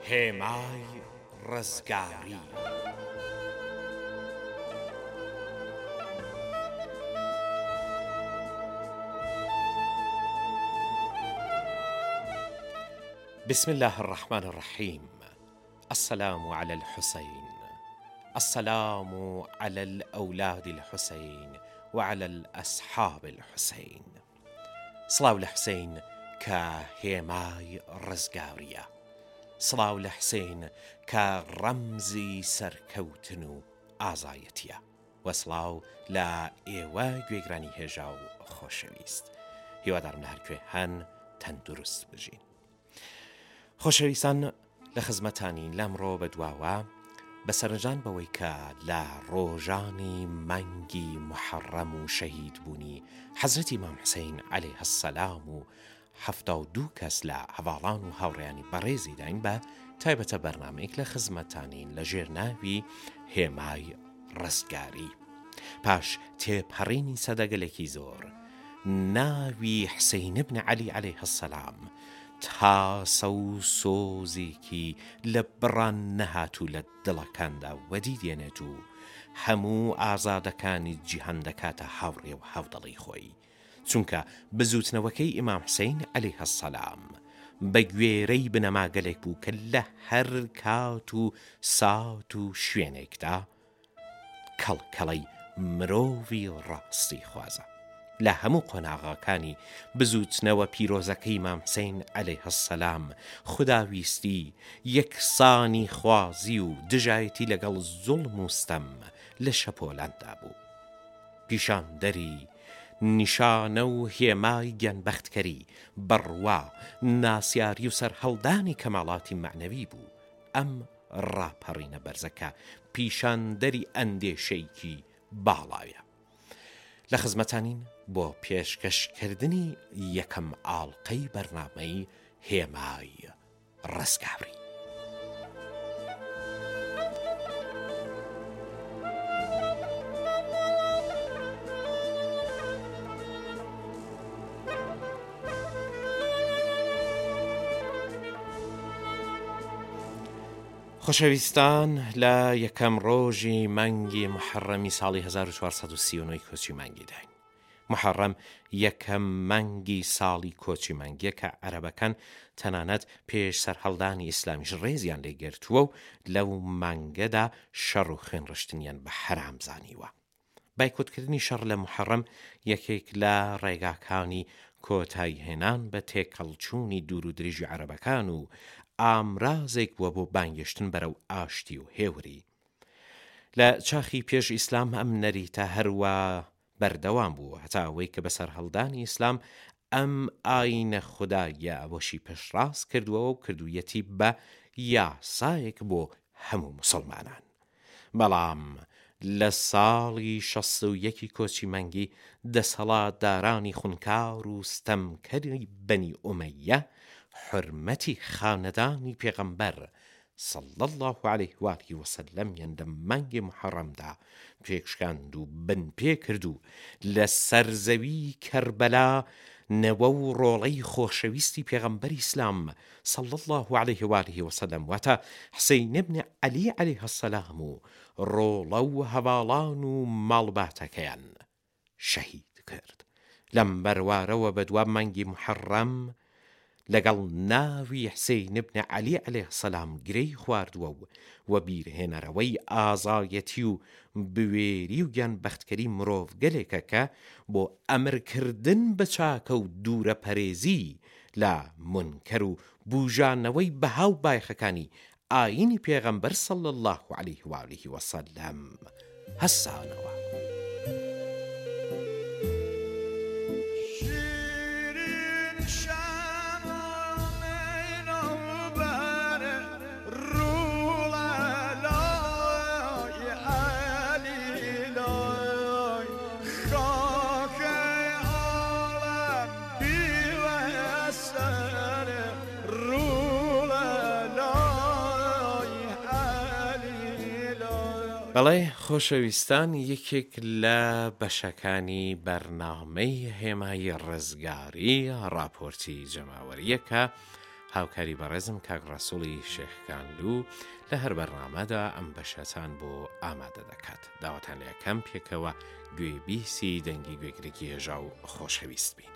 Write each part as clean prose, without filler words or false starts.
هێمای ڕزگاری. بسم الله الرحمن الرحيم. السلام على الحسين، السلام على الأولاد الحسين وعلى الأصحاب الحسين. سڵاو لە حسین کە هێمای ڕزگاریە، سڵاو لە حسین کە ڕەمزی سەرکەوتن و ئازایەتیە، و سڵاو لە ئێوە گوێگرانی هێژا و خۆشەویست. هیوادارم لە هەرکوێ هەن تەندروست بژین. خۆشەویستان، لە خزمەتانین لەمڕۆ بەدواوە بە سەرنجان بەوەی کە لە ڕۆژانی مانگی محەڕەم و شەهید بوونی حەزرەتی ئیمام حوسێن عەلەیه السەلام و 72 کەس لە هەڤاڵان و هاوڕێیانی بەڕێزی داین بە تایبەتە بەرنامەیەک لە خزمەتانین لە ژێرناوی هێمای ڕزگاری. پاش تێپەڕینی سەدەگەلێکی زۆر، ناوی حوسێن بن عەلی عەلەیه السەلام تاسە و سۆزێکی لە بڕان نەهات و لە دڵەکاندا وەدی دێنێت و هەموو ئازادەکانی جیهان دەکاتە هاوڕێ و هاودەڵی خۆی، چونکە بزوتنەوەکەی ئیمام حوسێن عەلەیه السەلام بە گوێرەی بنەماگەلێک بوو کە لە هەر کات و سات و شوێنێکدا کەڵکەڵەی مرۆڤی ڕاستی خوازە. لە هەموو قۆناغاکانی بزوتنەوە پیرۆزەکەی ئیمام حوسێن عەلەیه السەلام خوداویستی، یەکسانی خوازی و دژایەتی لەگەڵ زوڵم و ستەم لە شەپۆلاندا بوو. پیشاندەری نیشانە و هێمای گیانبەختکەری، بڕوا، ناسیاری و سەرهەڵدانی کەماڵاتی معنەوی بوو. ئەم ڕاپەڕینە بەرزەکە پیشاندەری ئەندێشەیەکی باڵایە. لە خزمەتانین بۆ پێشکەشکردنی یەکەم ئاڵقەی بەرنامەی هێمای ڕزگاری. خۆشەویستان، لە یەکەم ڕۆژی مانگی محەڕەمی ساڵی 1439 کۆچی مانگی داین. محەڕەم یەکەم مانگی ساڵی کۆچی مانگیە کە عەرەبەکان تەنانەت پێش سەرهەڵدانی ئیسلامیش ڕێزیان لێگرتووە و لەو مانگەدا شەڕ و خوێنڕشتنیان بە حەرام زانیوە. بایکۆتکردنی شەڕ لە محەڕەم یەکێک لە ڕێگاکانی کۆتایی هێنان بە تێکەڵچوونی دوور و درێژی عەرەبەکان و ئامرازێک بووە بۆ بانگێشتن بەرەو ئاشتی و هێوری. لە چاخی پێش ئیسلام ئەم نەریتە هەروە بەردەوام بوو، هەتا ئەوەی کە بەسەر هەڵدانی ئیسلام ئەم ئاینە خودایە ئەوەشی پشتڕاست کردووەوە و کردوویەتی بە یاسایەک بۆ هەموو موسڵمانان. بەڵام لە ساڵی 61 کۆچی مانگی دەسەڵاتدارانی خونکار و ستەمکەری بەنی ئومەیە حرمەتی خانەدانی پێغەمبەر صلی الله علیه و آله و سلم لە مانگی محەڕەمدا پێکشکاند و بن پێ کرد و لە سەرزەوی کەربەلا نەوە و ڕۆڵەی خۆشەویستی پێغەمبەری ئیسلام صلی الله علیه و آله و سلم واتە حوسێن بن عەلی عەلەیه السەلام و ڕۆڵە و هەڤاڵان و ماڵباتەکەیان شەهید کرد. لەم بەروارەوە بەدوام مانگی محەڕەم لەگەڵ ناوی حوسێن بن عەلی عەلەیه السەلام گرەی خواردووە و بیرهێنەرەوەی ئازایەتی و بوێری و گیانبەختکەری مرۆڤگەلێکە کە بۆ ئەمرکردن بە چاکە و دوورە پەرێزی لە منکەر و بوژانەوەی بەهاو بایخەکانی ئاینی پێغەمبەر صلی الله علیه و آله و سلم هەسانەوە. بەڵێ خۆشەویستان، یەکێک لە بەشەکانی بەرنامەی هێمای ڕزگاری راپۆرتی جەماوەریە کە هاوکاری بەڕێزم کاک ڕەسوڵی شێخکاندوو لە هەر بەرنامەدا ئەم بەشەتان بۆ ئامادە دەکات. داواتان لە یەکەم پێکەوە گوێبیسی دەنگی گوێگرێکی هێژا و خۆشەویست بین.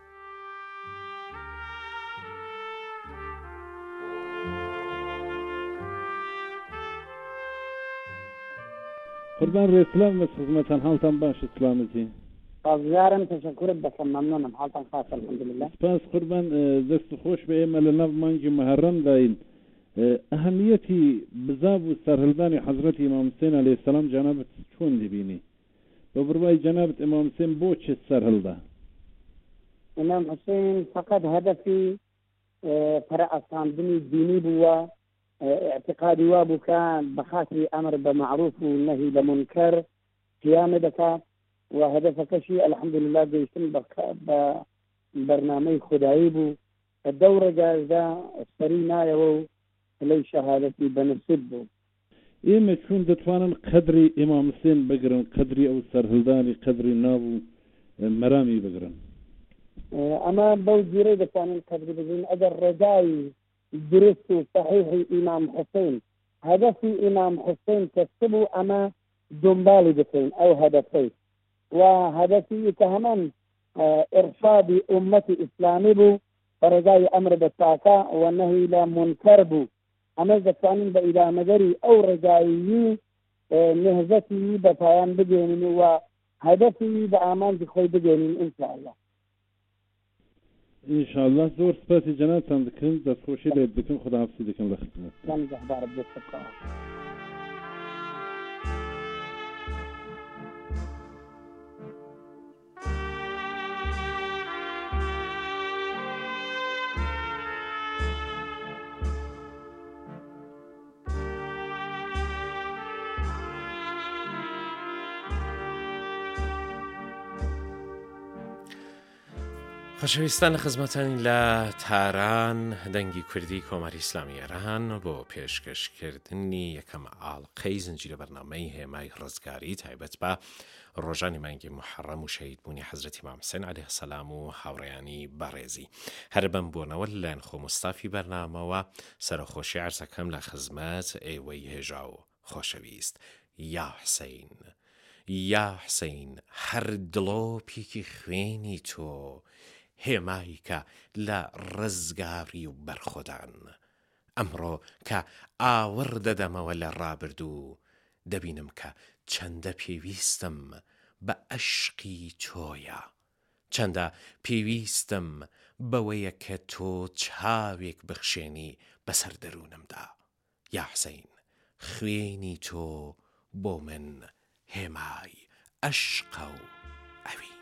قوربان ڕێسلام بە خزمەتان، حاڵتان باشە؟ سلامەتی. بازیارم تشکرت دەکەم، مەمنونم، حاڵتان خاش الحەمدولله. سپاس قوربان، دەست خۆش بە ئێمە لە ناو مانگی مەحەرەم داین. ئەهەمیەتی بزاف و سەرهەڵدانی حەزرەتی ئیمام حوسێن عەلەیهی سەلام جەنابەت چۆن دەبینی؟ بە بڕوای جەنابەت ئیمام حوسێن بۆ چێ سەرهەڵدا؟ ئیمام حوسێن فقط هەدەفی پەرەئەساندنی دینی بووە، اعتقادی وا بوو کە بە خاتری ئەمر بە معروف و نەهی لە منکەر قیامە دەکات و هەدەفەکەشی الحەمدولله گەیشتن بە بەرنامەی خودایی بوو کە دەو ڕێگایدا سەری نایەوە و لەی شەهادەتی بەنسب بوو. ئێمە چون دەتوانن قەدری ئیمام حوسێن بگرن، قەدری ئەو سەرهەڵدانی قەدری ناو و مەرامی بگرن؟ ئەمە بەو جورەی دەتوانن قەدری بگرن ئەگەر ڕێگای درست و صحیحی ئیمام حوسێن، هەدەفی ئیمام حوسێن کەسب بوو، ئەمە دنبالی بکەین ئەو هەدەفەی، و هەدەفی کە هەمان ئرشادی ئومەتی ئیسلامی بوو بە ڕێگای ئەمر بە چاکە و نەهی لە منکەر بوو. ئەمەش دەتوانین بە ئیدامەگەری ئەو ڕێگایی نهزەتی بە پایان بگەێنین و هەدەفی بە ئامانجی خۆی بگەێنین ئینشاءالله. ئینشاءالله. زۆر سپاسی جەنابتان دەکەن، دەستخۆشی لێت دەکەن، خوداحافزی دەکەن لە خزمەت. خۆشەویستان، لە خزمەتانی لە تاران دەنگی کوردی کۆماری ئیسلامی ئێران بۆ پێشکەشکردنی یەکەم ئاڵقەی زنجیرە بەرنامەی هێمای ڕزگاری تایبەت بە ڕۆژانی مانگی محەڕەم و شەهیدبوونی حەزرەتی ئیمام حوسێن عەلەیهی سەلام و هاوڕێیانی بەڕێزی. هەر بەم بوونەوە لەلایەن خۆ مستافی بەرنامەوە سەرخۆشی عەرزەکەم لە خزمەت ئێوەی هێژا و خۆشەویست. یا حوسێن، یا حوسێن، هەر دڵۆپێکی خوێنی تۆ، هێمایی کە لە ڕزگاری و بەرخۆدان. ئەمڕۆ کە ئاور دەدەمەوە لە ڕابردوو، دەبینم کە چەندە پێویستم بە عەشقی تۆیە، چەندە پێویستم بەوەیە کە تۆ چاوێک بخشێنی بەسەر دەروونمدا. یا حوسێن، خوێنی تۆ بۆ من هێمای عەشقە و ئەوین.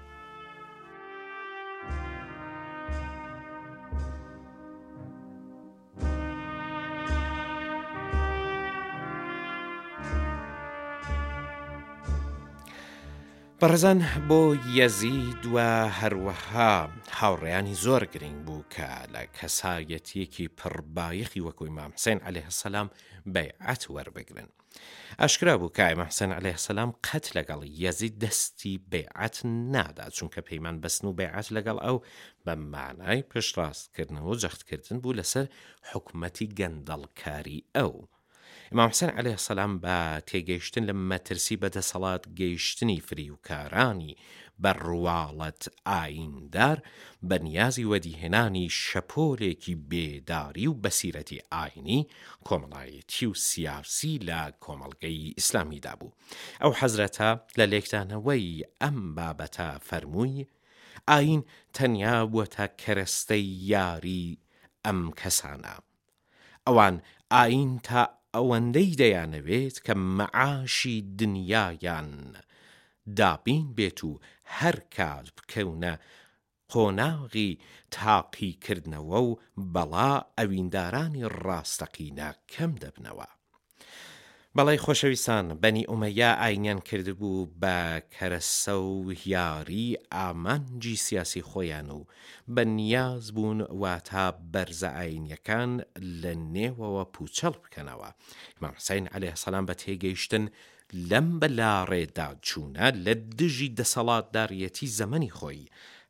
بەڕێزان، بۆ یەزید و هەروەها هاوڕێیانی زۆر گرنگ بوو کە لە کەسایەتیەکی پڕبایەخی وەکو ئیمام حوسێن عەلەیهی سەلام بەیعەت وەربگرن. ئاشکرا بوو کە ئیمام حوسێن عەلەیهی سەلام قەت لەگەڵ یەزید دەستی بەیعەت نادا، چونکە پەیمان بەستن و بەیعەت لەگەڵ ئەو بە مانای پشتڕاستکردنەوە و جەختکردن بوو لەسەر حکومەتی گەندەڵکاری ئەو. ئیمام حوسێن عەلەیهی سەلام بە تێگەیشتن لە مەترسی بەدەسەڵات گەیشتنی فریوکارانی بەڕواڵەت ئایندار بە نیازی وەدیهێنانی شەپۆلێکی بێداری و بەسیرەتی ئاینی، کۆمەڵایەتی و سیاسی لە کۆمەڵگەی ئیسلامیدا بوو. ئەو حەزرەتە لە لێکدانەوەی ئەم بابەتە فەرمووی: ئاین تەنیا بووەتە کەرەستەی یاری ئەم کەسانە، ئەوان ئاین تا ئەوەندەی دەیانەوێت کە مەعاشی دنیایان دابین بێت و هەر کات بکەونە قۆناغی تاقیکردنەوە و بەڵا ئەویندارانی ڕاستەقینە کەم دەبنەوە. بەڵای خۆشەویستان، بەنی ئومەیە ئاینیان کردبوو بە کەرەسە و یاری ئامانجی سیاسی خۆیان و بە نیاز بوون واتە بەرزە ئاینیەکان لە نێوەوە پوچەڵ بکەنەوە. ئیمام حوسێن عەلەیهی سەلام بە تێگەیشتن لەم بەلاڕێدا چوونە لە دژی دەسەڵاتداریەتی زەمەنی خۆی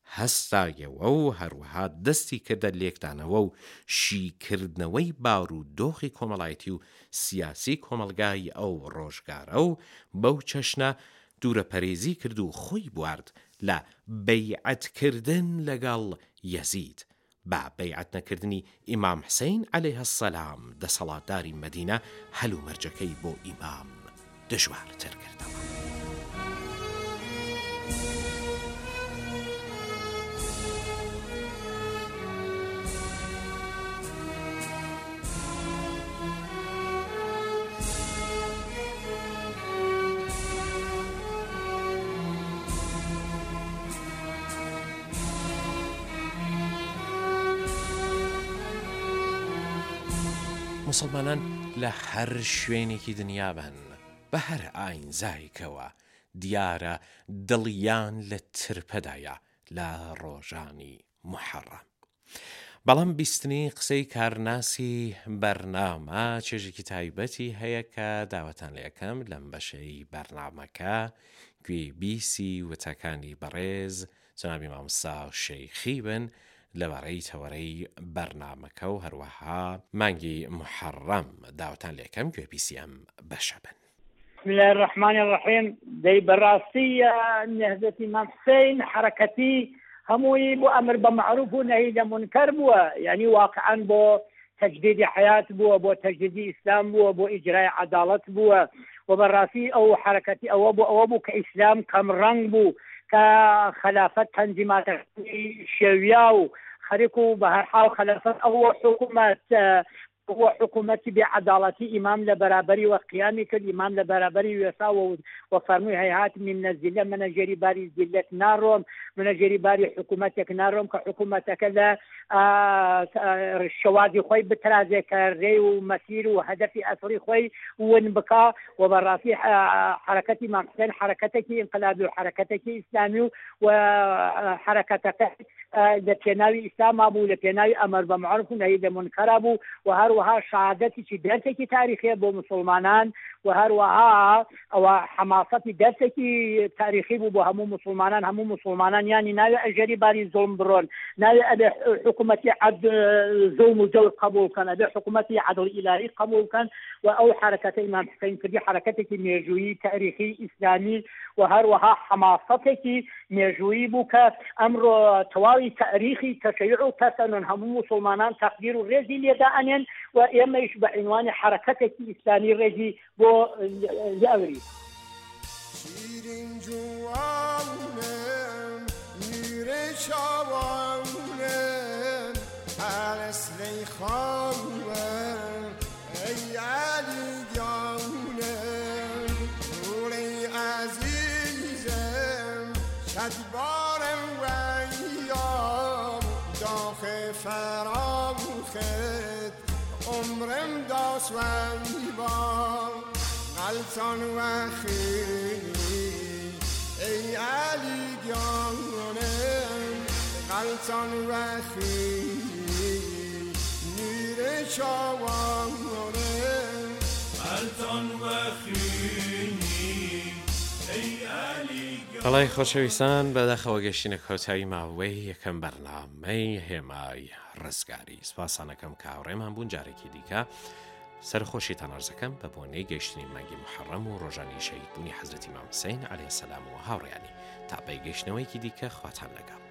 هەستایەوە و هەروەها دەستی کردە لێکدانەوە و شیکردنەوەی باور و دۆخی کۆمەڵایەتی و سیاسی کۆمەلگای ئەو ڕۆژگارە و بەو چەشنە دوورەپەرێزی کرد و خۆی بوارد لە بەیعەتکردن لەگەڵ یەزید بە بەیعەت نەکردنی ئیمام حوسێین عەلەیه السەلام دەسەڵاتداری مەدینە هەلومەرجەکەی بۆ ئیمام دژوارتر کردەوە. مسلمانان لە هەر شوێنێکی دنیا بن بە هەر ئاینزایکەوە دیارە دڵیان لە ترپەدایە لە ڕۆژانی محەڕەم. بەڵام بیستنی قسەی کارناسی بەرنامە چێژێکی تایبەتی هەیە کە داوەتان لێ یەکەم لەم بەشەی بەرنامەکە گوێ بیسی وتەکانی بەڕێز جەنابی مامۆستا شەیخی بن لەبارەی تەوەرەی بەرنامەکە و هەروەها مانگی محەڕەم داوەتان لێ یەکەم گوێ بیسی ئەم بەشە بن. بسم الله الرحمن الرحیم. دەی بەڕاستی نهزەتی ئیمام حوسێین حرەکەتی هەمووی بۆ ئەمر بە معروف و نەهی لە مونکەر بووە، یعنی واقعا بۆ تەجدیدی حیات بووە، بۆ تەجدیدی ئیسلام بووە، بۆ ئیجرای عەداڵەت بووە و بەڕاستی ئەو حرەکەتی ئەوە بوو کە ئیسلام کەم ڕەنگ بوو، کە خلافەت تەنزیماتەکانی شێویا و خەریک و بە هەر حاڵ خلافەت ئەوە حکوومەتی بێعەداڵەتی ئیمام لە بەرابەری وە قیامی کرد، ئیمام لە بەرابەری وێساوە و فەرمووی هەیهات من الذلة منەژێری باری زیلەت ناڕۆم، منەژێری باری حکوومەتێک ناڕۆم کە حکوومەتەکە لە شەوازی خۆی بترازێ کە ڕێی و مەسیر و هەدەفی ئەسڵی خۆی ون بکا و بەڕاستی حرەکەتی ئیمام حوسێین حرەکەتێکی ئینقلابی و حرەکەتێکی ئیسلامی و حرەکەتەکە لە پێناوی ئیسلاما بوو، لە پێناوی ئەمر بە معروف و نەهی لە مونکەرا بوو و هەروەها شهادەتێکی دەرسێکی تاریخیە بۆ مسلمانان و هەروەها ئەوە حەماسەتی دەرسێکی تاریخی بوو بۆ هەموو مسلمانان یانی ناوێ ئەژێری باری زوڵم بڕۆن، ناوێ ئەبێ حکوومەتی زوڵم و جەور قبول کەن، ئەبێ حکوومەتی عەدڵ ئیلاهی قبول کەن و ئەو حرەکەتە ئیمام حوسێین کردی حرەکەتێکی مێژوویی تاریخی ئیسلامی و هەروەها حەماسەتێکی مێژوویی بوو کە ئەمڕۆ تەواوی تاریخی تەشەیع و تەسەنن هەموو مسلمانان تەقدیر و ڕێزی لێدا ئەنێن و ئێمەش بە عنوانی حرەکەتێکی ئیسلامی ڕێزی بۆ لێئەوری. شیرین جوانم میره شوانم پرسلی خانم ای علی جانم نوری عزیزم شدبارم ویام داخ فراخت عمرم داس ویبام غلطان و خیلی ای علی جانم غلطان و خیلی میره شوانم غلطان و خیلی ای علی بەڵای خۆشەویستان بەداخەوە گەشتینە کۆتایی ماوەی یەکەم بەرنامەی هێمای ڕزگاری. سپاسانەکەم کە هاوڕێمان بوون. جارێکی دیکە سەرخۆشیتان ئەرزەکەم بە بۆنەی گەیشتنی مانگی محەڕەم و ڕۆژانی شەهیدبوونی حەزرەتی ئیمام حوسێین عەلەیه السەلام و هاوڕێیانی تا پێی گەیشتنەوەیکی دیکە خواتان لەگەڵ.